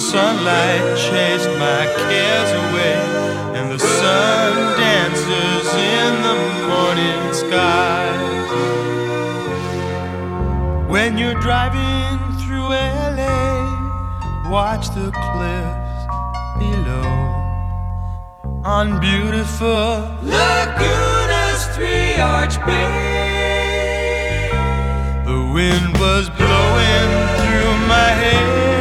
sunlight chased my cares away, and the sun dances in the morning sky. When you're driving through LA, watch the cliffs below. On beautiful Laguna's three-arch bay, the wind was blowing through my hair.